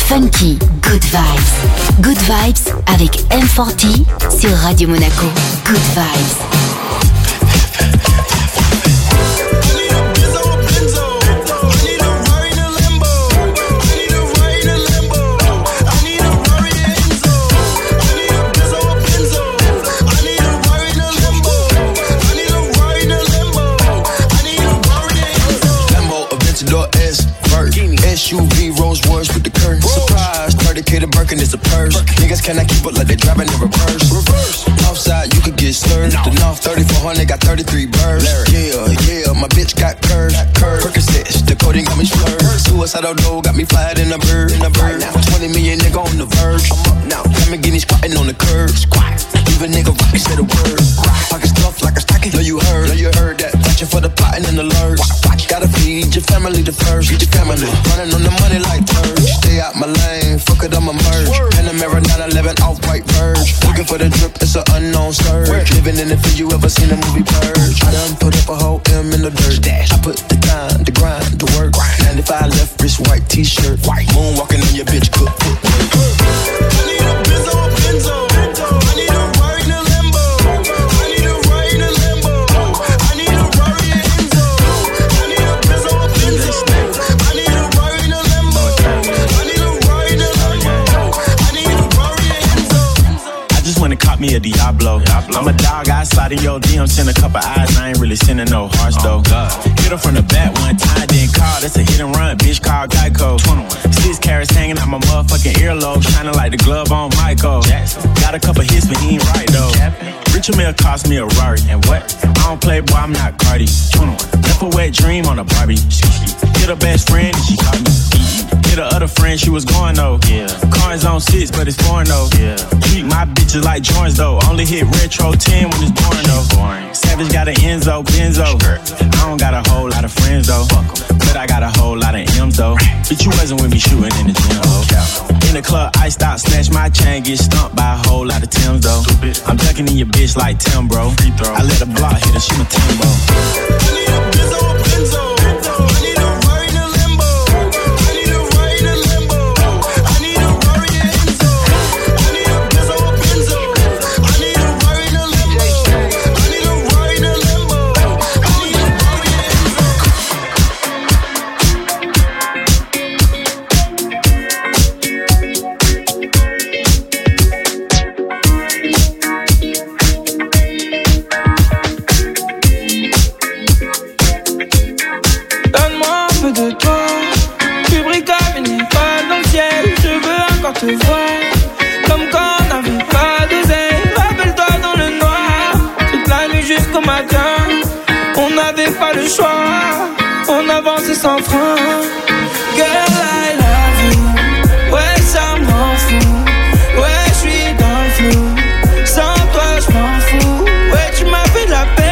funky, good vibes. Good vibes avec M40 sur Radio Monaco. Good vibes. SUV, Rolls Royce with the curtain. Surprise, 30K to Birkin is a purse. Niggas cannot keep up like they driving in reverse. Outside, you could get slurred. The North 3400 got 33 birds. Yeah, my bitch got curves. Percocets, the codeine got me slurred. Suicidal dough got me flyer than a bird. 20 million nigga on the verge. I'm up now, Lamborghini squatting on the curb. Even nigga rock me said a word. Pocket stuff like a stocking. Know you heard that. Watching for the plotting and the lurch. Gotta feed your family the first. Feed your family. Running on the money like turds. Stay out my lane, fuck it, I'ma merge. Panamera 911 off-white verge. Looking for the drip, it's an unknown surge. Living in the field, you ever seen the movie Purge? I done put up a whole M in the dirt. I put the time, the grind, the work. 95 left wrist, white t-shirt. Moonwalking on your bitch, cook. I need a Benzo. I need a ride in a Lambo. I need a ride in a Lambo. I need a Rari and Enzo. I need a Benzo. I need a ride in a Lambo. I need a ride in a Lambo. I need a Rari and Enzo. I just wanna cop me a Diablo. I'm a dog outside of your DM, send a couple eyes, I ain't really sending no hearts though. Hit her from the back one time, then call, that's a hit and run, bitch called Geico. 6 carats hanging out my motherfucking earlobe, shining like the glove on Michael. Got a couple hits, but he ain't right though. Richard Mille cost me a Rari, and what? I don't play, boy, I'm not Cardi. Left a wet dream on a Barbie. Hit her best friend and she caught me. Hit her other friend, she was going though. Cars on 6, but it's foreign though. Treat my bitches like joints though. Only hit retro 10 when it's boring though. Savage got an Enzo, Benzo. I don't got a whole lot of friends though. But I got a whole lot of M's though. Bitch, you wasn't with me shooting in the gym though. In the club, iced out, snatch my chain, get stumped by a whole lot of Timbs though. I'm ducking in your bitch like Tim, bro. I let a block hit her, she my Timbo. I need a Benzo. I need a ride in a Lambo. I need a ride in a Lambo. I need a Rari and Enzo. I need a Benzo. I need a ride in a Lambo. I need a ride in a Lambo. I need a Rari and de toi, tu brilles comme une étoile dans le ciel. Je veux encore te voir, comme quand on n'avait pas d'oseille. Rappelle-toi dans le noir, toute la nuit jusqu'au matin. On n'avait pas le choix, on avançait sans frein. Girl, I love you, ouais ça m'en fout. Ouais, je suis dans le flou, sans toi je m'en fous. Ouais, tu m'as fait de la peine.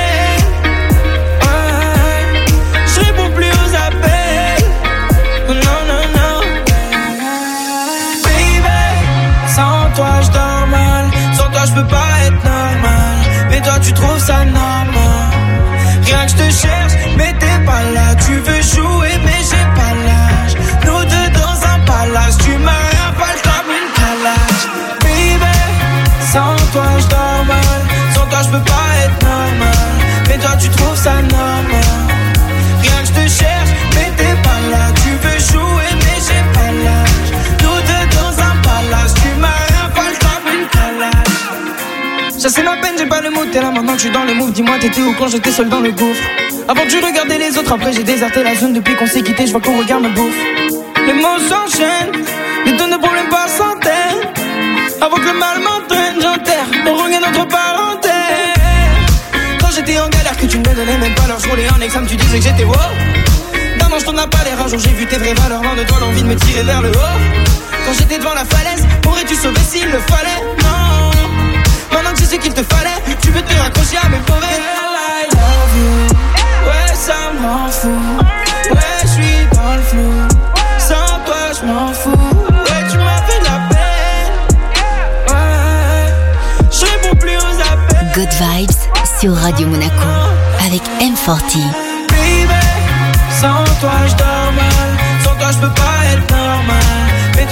Je peux pas être normal, mais toi tu trouves ça normal. Rien que je te cherche, mais t'es pas là. Tu veux jouer, mais j'ai pas l'âge. Nous deux dans un palace, tu m'as rien pas comme une calage. Baby, sans toi je dors mal. Sans toi je peux pas être normal, mais toi tu trouves ça normal. Rien que je te cherche, mais t'es pas là. Tu veux jouer, mais j'ai pas l'âge. Nous deux dans un palace, tu m'as rien pas comme une calage. Ça c'est ma peine, j'ai pas le mot, t'es là maintenant que je suis dans le move. Dis-moi t'étais où quand j'étais seul dans le gouffre? Avant tu regardais les autres, après j'ai déserté la zone. Depuis qu'on s'est quitté, je vois qu'on regarde ma bouffe. Les mots s'enchaînent, les tonnes de problèmes par centaines. Avant que le mal m'entraîne, j'enterre le rang notre parenthèse. Quand j'étais en galère, que tu ne me donnais même pas l'heure, je roulais en examen, tu disais que j'étais wow. D'avant je t'en as pas l'air, un jour j'ai vu tes vraies valeurs. Loin de toi l'envie de me tirer vers le haut. Quand j'étais devant la falaise, pourrais-tu sauver s'il le fallait? Non. Maintenant que c'est ce qu'il te fallait, tu peux te raccrocher à mes forêts. Girl, I love you, ouais ça m'en fout. Ouais je suis dans le flou, sans toi je m'en fous. Ouais tu m'as fait de la peine. Ouais, je réponds plus aux appels. Good Vibes sur Radio Monaco avec M40. Baby, sans toi je dors mal. Sans toi je peux pas être normal, mais toi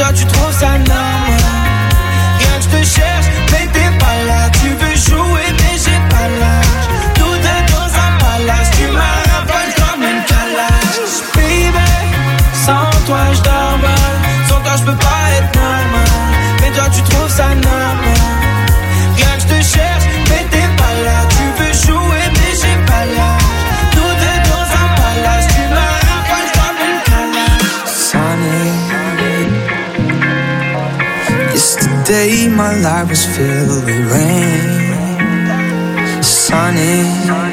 toi tu trouves ça normal. Rien que je te cherche, mais t'es pas là. Tu veux jouer, mais j'ai pas l'âge. Nous deux dans un palace, tu m'arrables comme une calage. Baby, sans toi je dors mal. Sans toi je peux pas être normal. Mais toi tu trouves ça normal. Rien que je te cherche, mais t'es pas là. Tu veux jouer, mais j'ai pas l'âge. Nous deux dans un palace, tu m'arrables comme une calage. Sunny, yesterday my life was filled with rain. Sunny,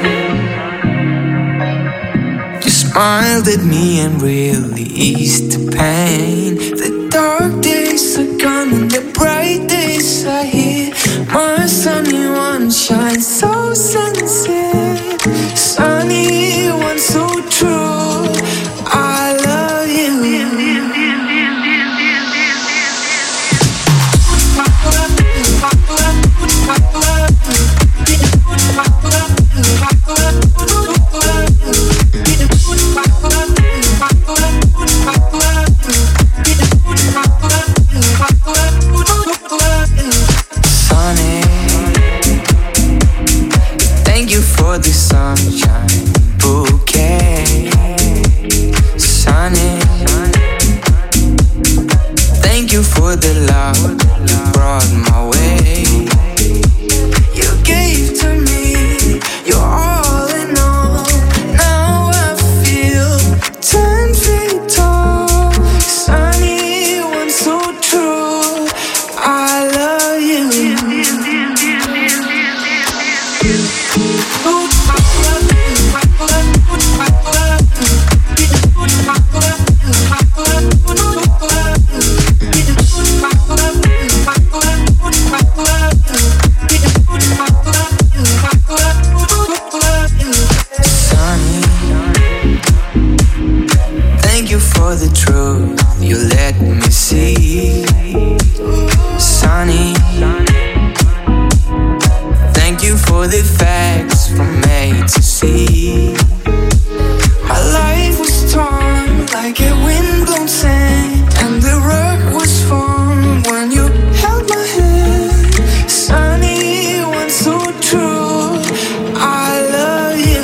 you smiled at me and really eased the pain. The dark days are gone and the bright days are here. My sunny one shines so sincere. Sunny one so true, I love you. Sunny, thank you for the sunshine bouquet. Sunny, thank you for the love you brought my way. You gave to me your all in all. Now I feel 10 feet tall. Sunny one so true, I love you. Sunny, thank you for the truth you let me see. Sunny, thank you for the facts from A to Z. My life was torn like a windblown sand, and the rock was formed when you held my hand. Sunny one so true, I love you.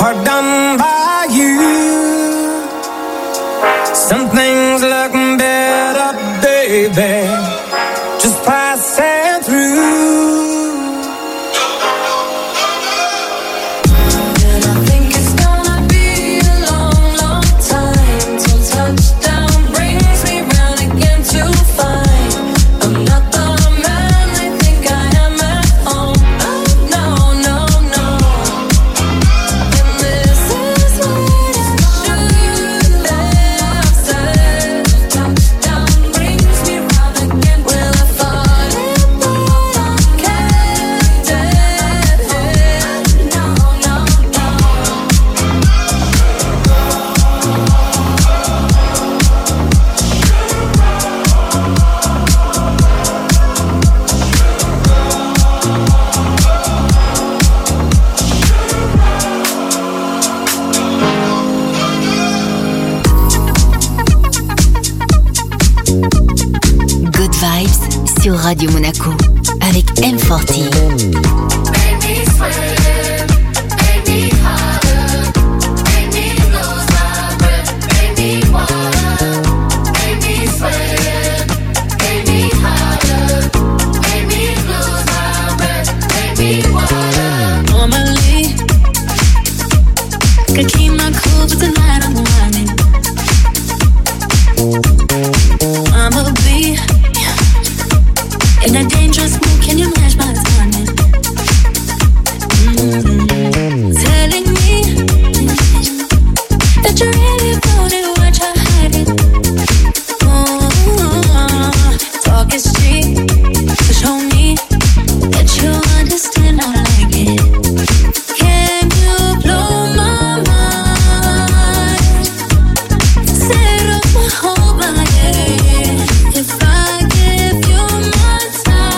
are done by you. Some things look better, baby, just passing through. Sur Radio Monaco avec M40. Normally, could keep my cool, but tonight I'm whining. I'ma be in a dangerous mood, can you match my timing? Telling me that you really want it, what you're hiding. Talk is cheap, so show me that you understand I like it. Can you blow my mind? Set up my whole body. If I give you my time,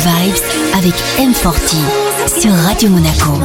Vibes avec M40 sur Radio Monaco.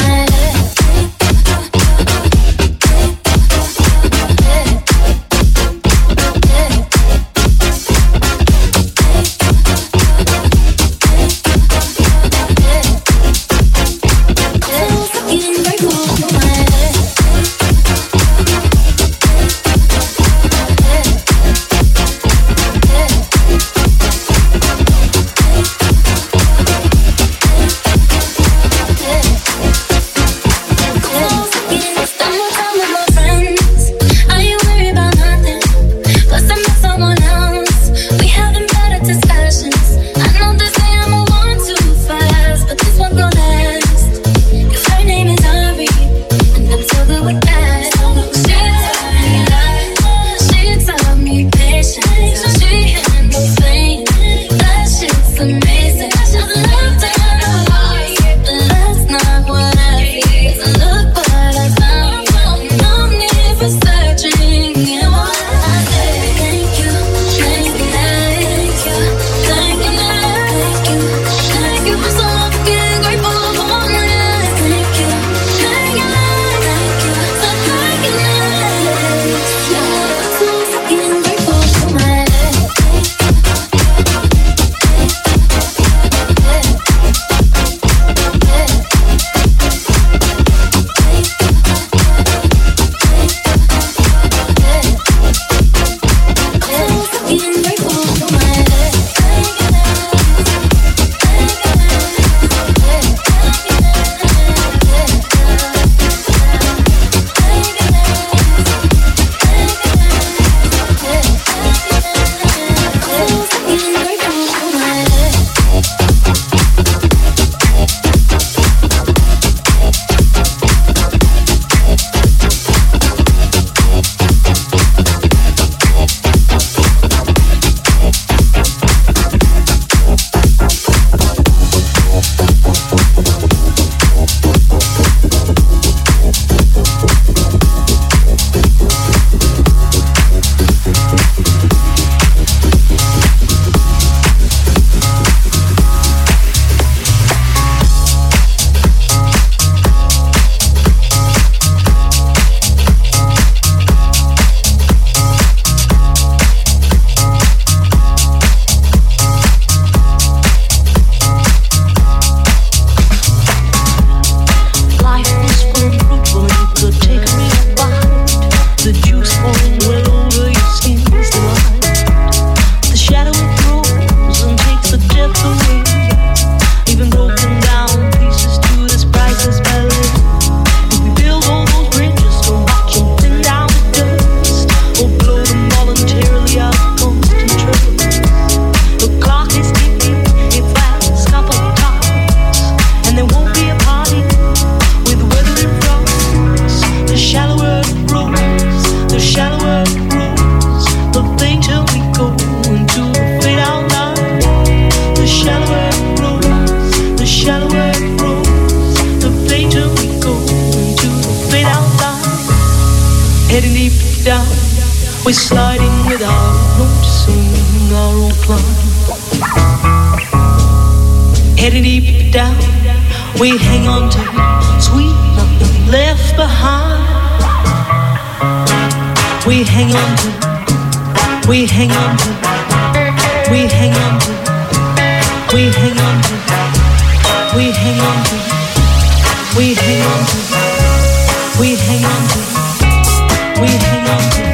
We're sliding without noticing our own climb. Heading deep down, we hang on to sweet nothing left behind. We hang on to, we hang on to, we hang on to, we hang on to, we hang on to, we hang on to, we hang on to, we hang on to.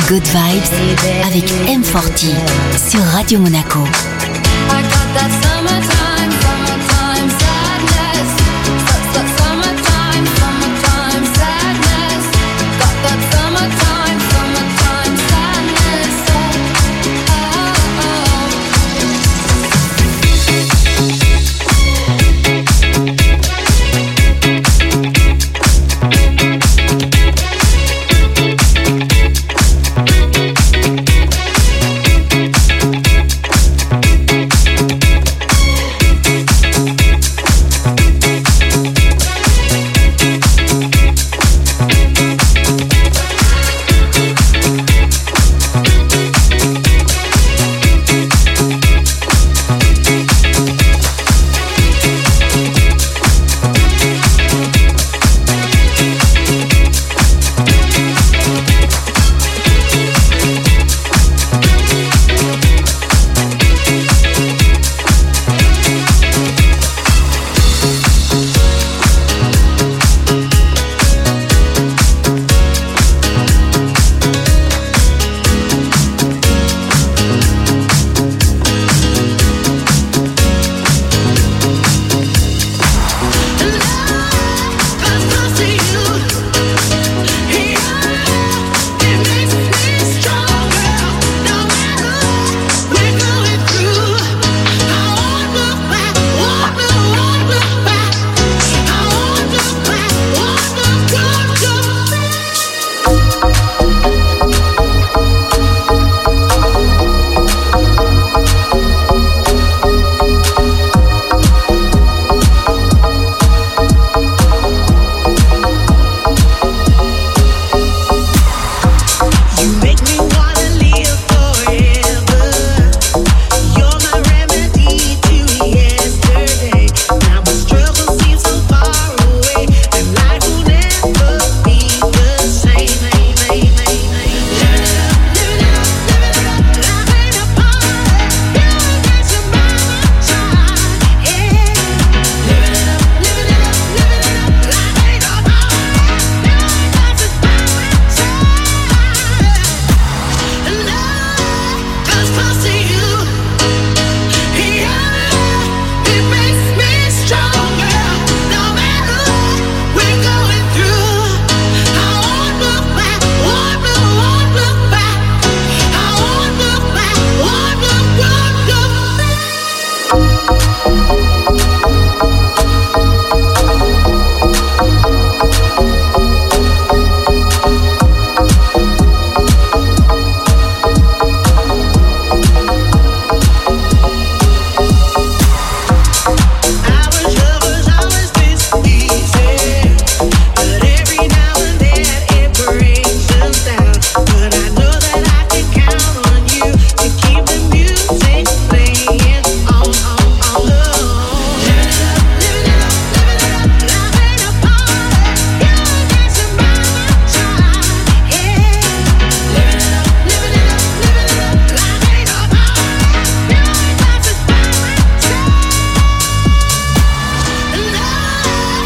Good Vibes avec M40 sur Radio Monaco. I got that summertime sadness. Summertime sadness. Got that summertime sadness.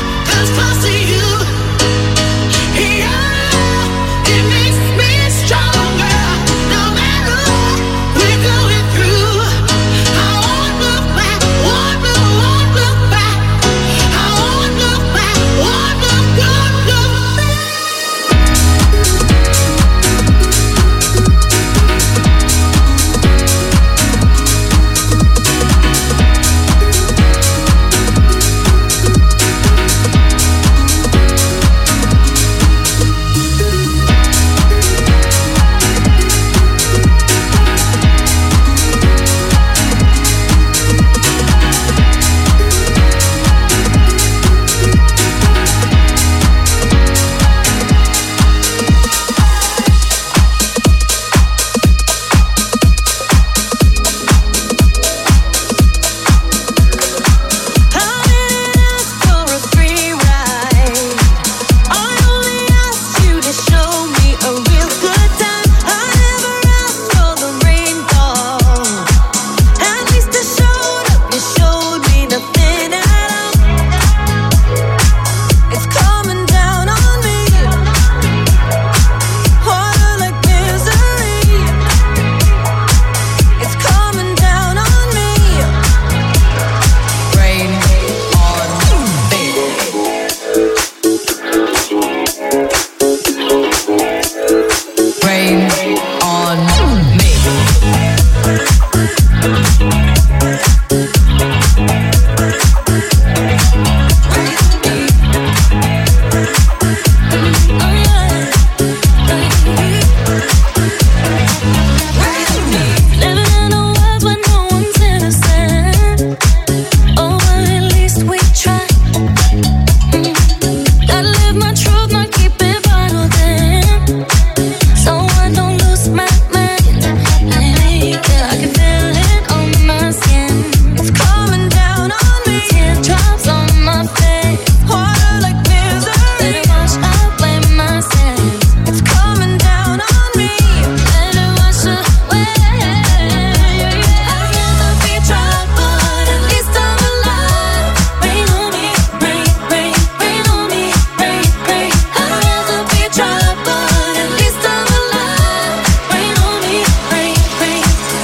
It makes me strong.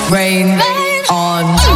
Rain on me.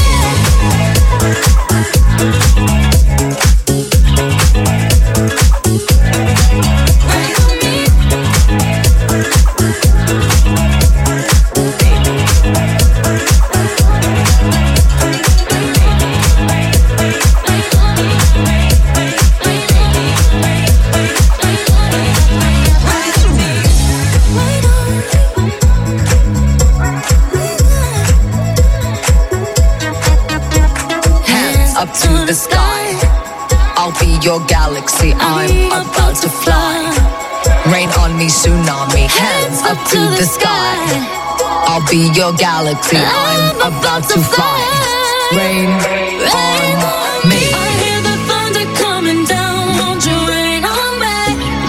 Up to the sky, I'll be your galaxy, I'm about to fly. Rain on me, tsunami, hands up to the sky. I'll be your galaxy, I'm about to fly. Rain on me. I hear the thunder coming down, won't you rain on me?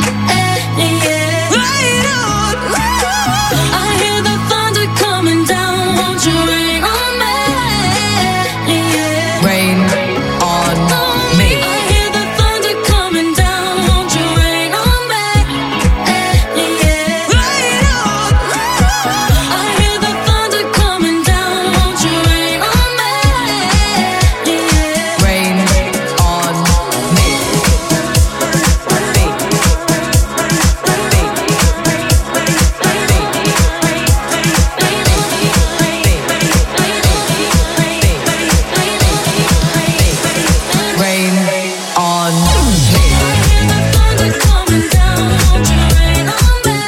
Rain on me. I hear the thunder coming down, won't you rain on me? Rain on me. I hear the thunder coming down, won't you rain on me? Rain on me. I hear the thunder coming down, won't you rain on me? Rain on me. Rain on me. Thunder coming down, won't you rain on me?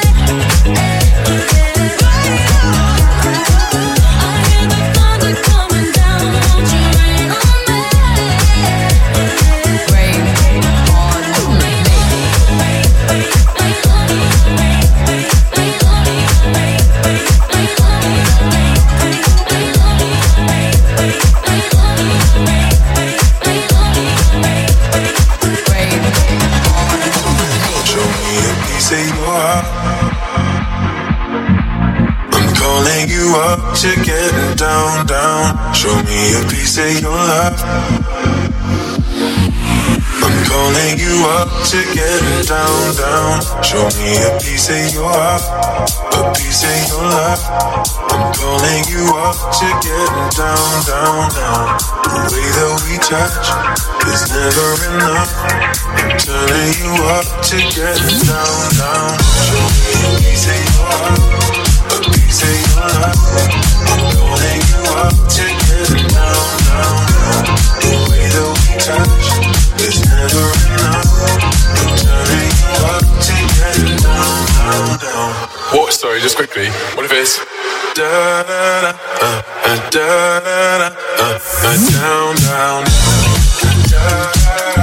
I hear the thunder coming down, won't you rain on me? Rain on me. Rain Show me a piece of your heart. I'm calling you up to get down, down. Show me a piece of your love. I'm calling you up to get down, down. Show me a piece of your heart, a piece of your love. I'm calling you up to get down, down, down. The way that we touch is never enough. I'm turning you up to get down, down. Show me a piece of your heart, a piece of your love. I'm calling you up to get down, down, down. The way that we touch is never enough. I'm turning you up to get down, down, down. What? Sorry, just quickly. What if it's Da da da, da da da, down, down. Da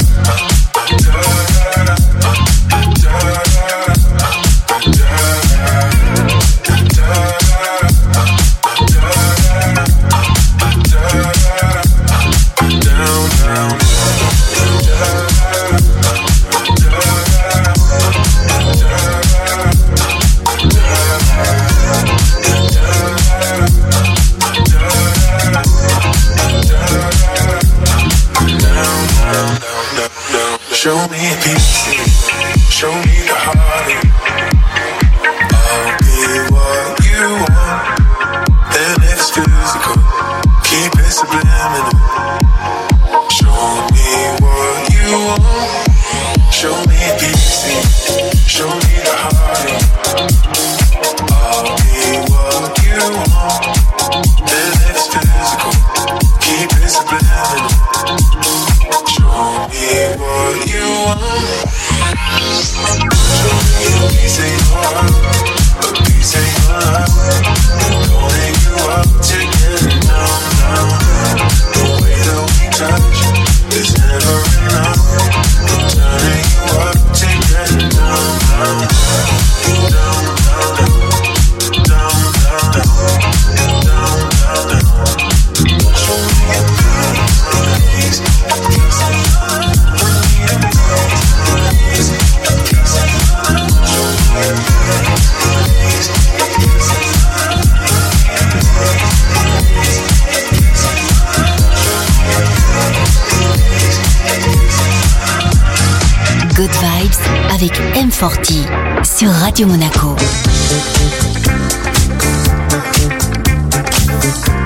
Show me a piece, show me the heartache. I'll be what you want, then it's physical. Keep it subliminal. Show me what you want. Show me a piece, show me the heartache. I'll be what you want, then it's physical. Keep it subliminal. Show me what you want. Show me a piece of your heart, a piece of your love. I'm calling you up to get down, down, down. The way that we touch is never enough. I'm turning you up to get down, down, down, down, down, down, down, down, down, down, down. Show me a piece, a piece of your love. Good Vibes avec M40 sur Radio Monaco.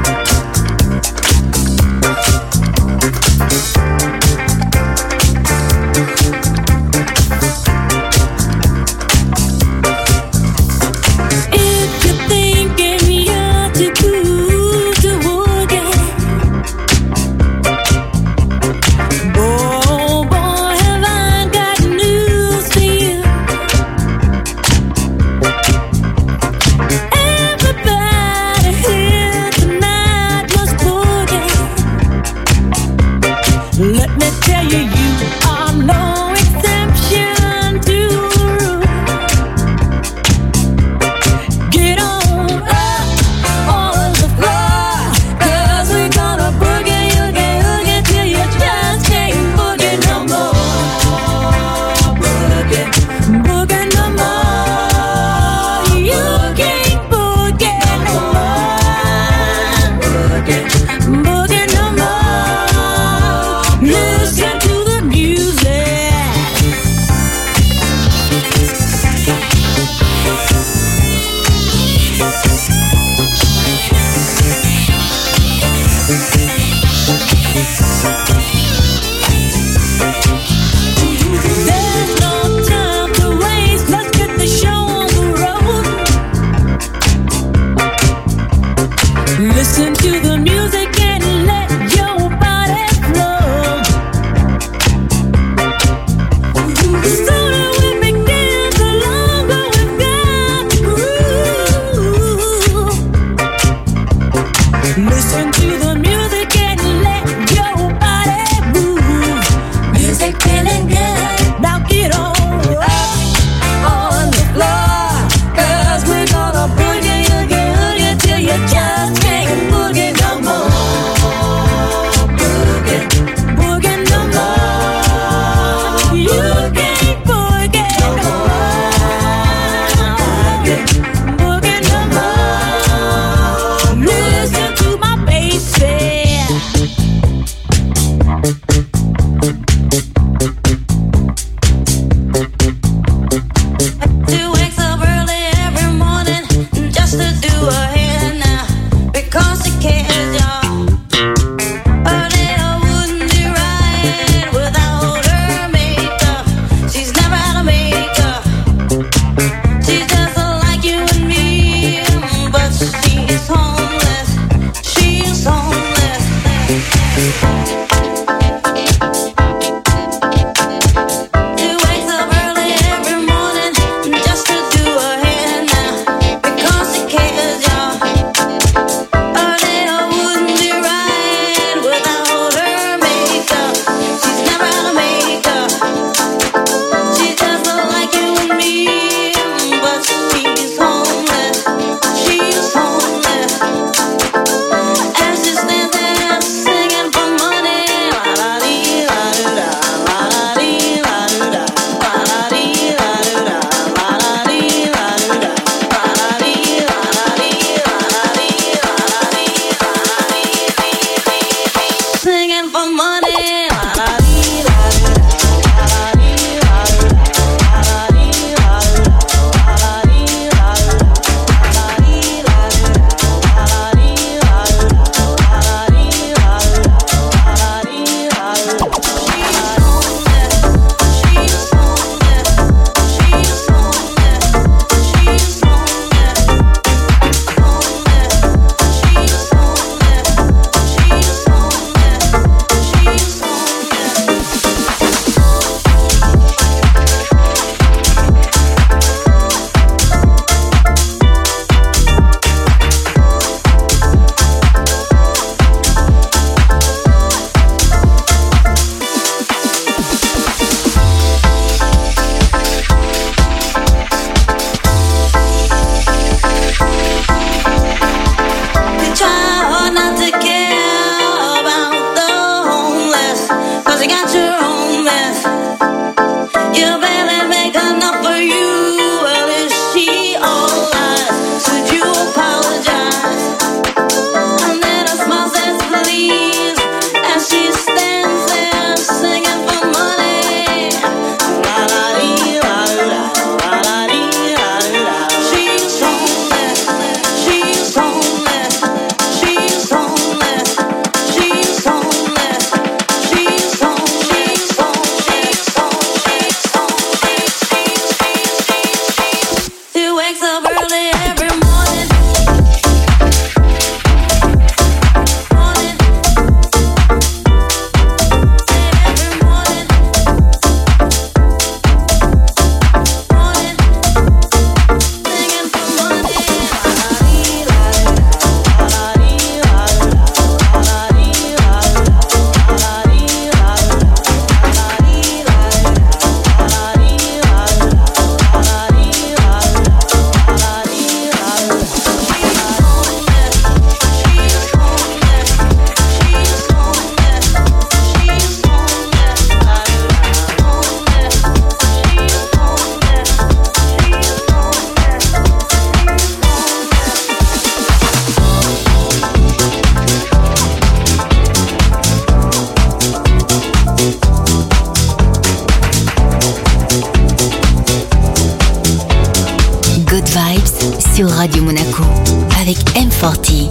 avec M40.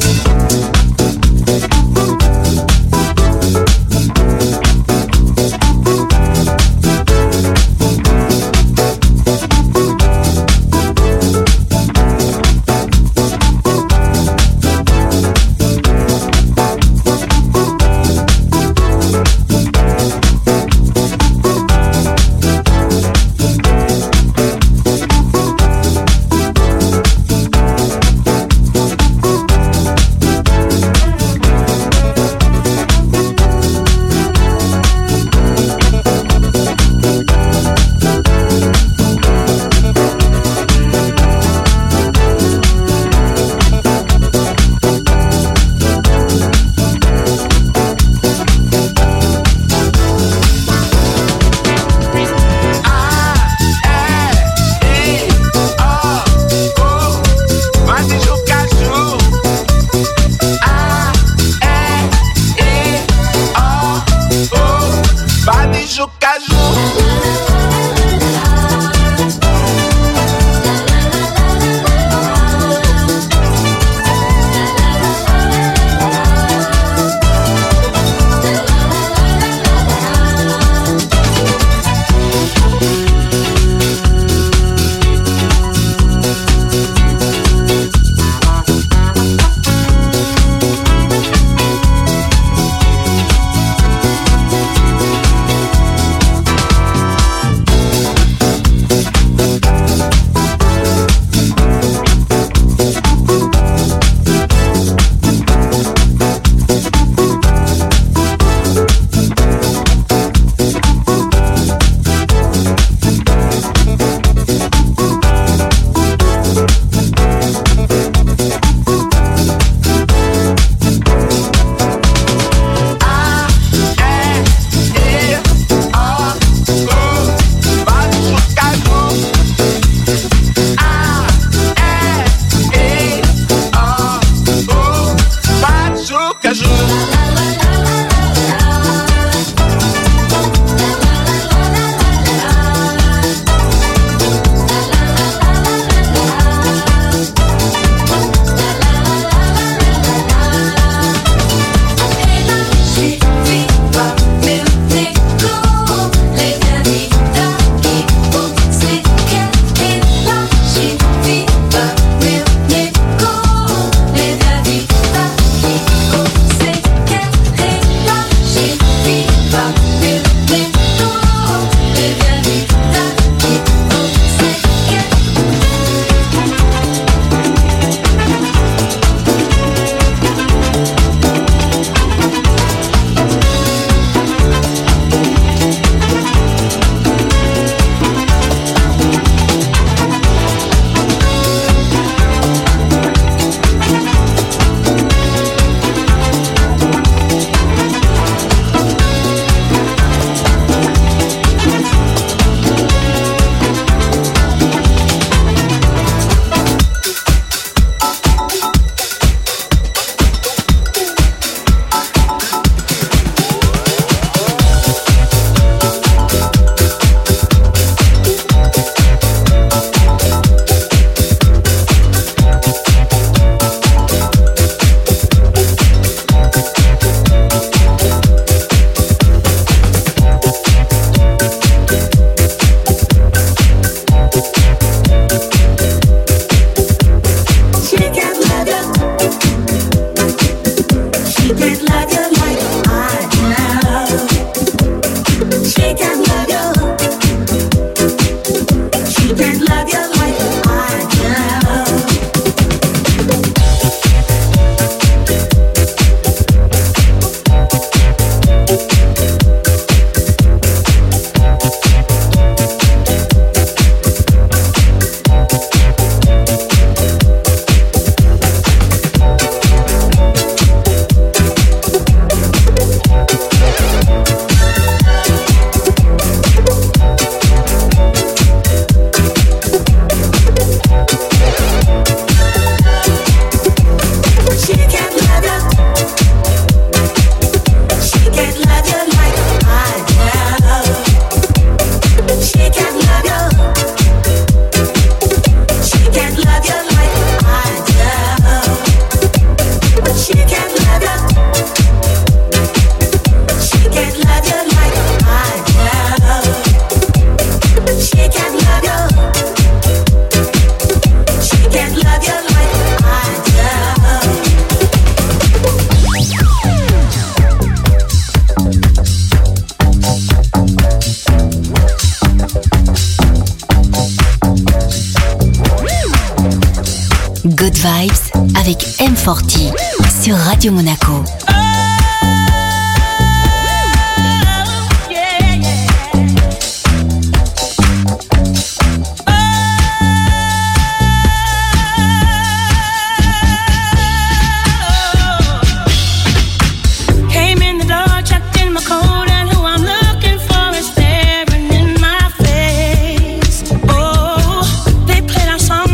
Vibes avec M40 sur Radio Monaco.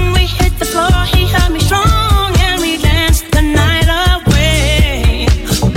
He held me strong and we danced the night away.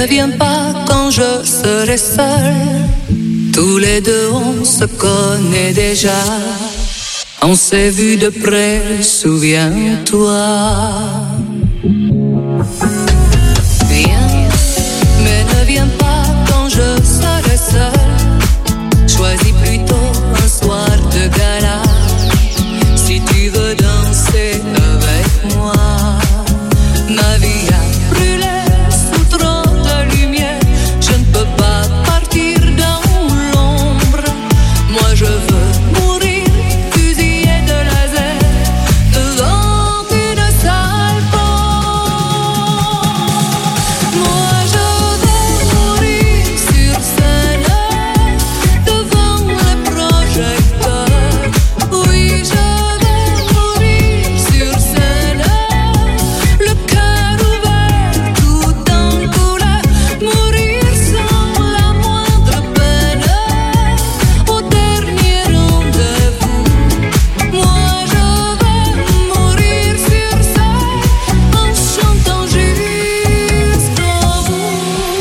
ne viens pas quand je serai seule. Tous les deux on se connaît déjà. On s'est vu de près, souviens-toi. Viens, mais ne viens pas quand je serai seule. Choisis plutôt un soir de gala. Si tu veux danser avec moi. Ma vie a brûlé sous trop de lumière. Je ne peux pas partir dans l'ombre. Moi je veux mourir fusillé de laser devant une salle porte. Moi je veux mourir sur scène devant les projecteurs. Oui, je veux mourir sur scène, le cœur ouvert tout en couleur. Mourir sans la moindre peine au dernier rendez-vous. Moi je veux mourir sur scène en chantant jusqu'au bout.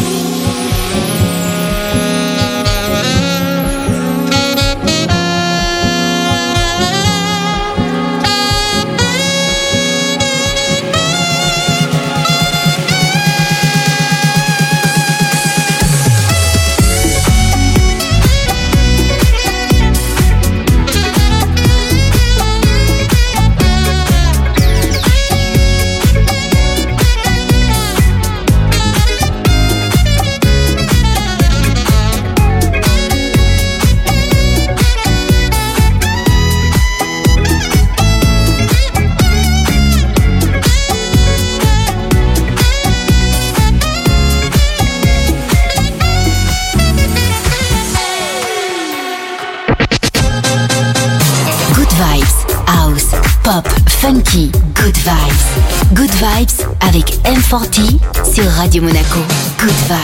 Good vibes, house, pop, funky, good vibes. Good vibes avec M40 sur Radio Monaco. Good vibes.